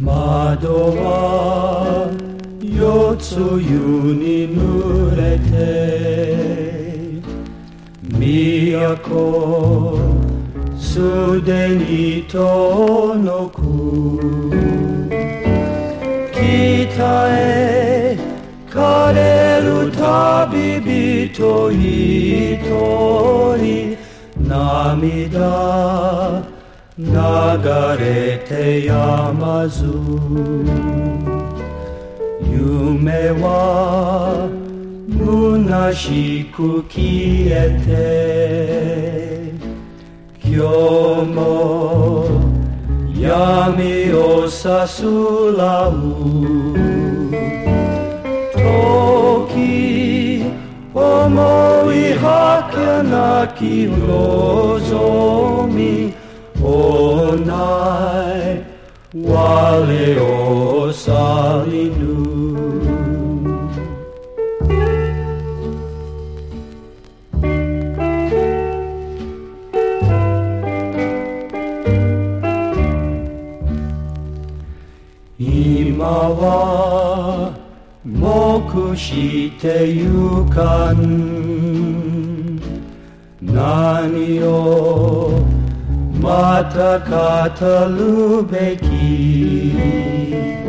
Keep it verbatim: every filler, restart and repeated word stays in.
窓は夜露に濡れて都すでに遠く北へ枯れる旅人一人涙流れてやまず夢は虚しく消えて今日も闇をさすらう時思い儚き望みおない我を去りぬ今は黙してゆかん何をまた語るべき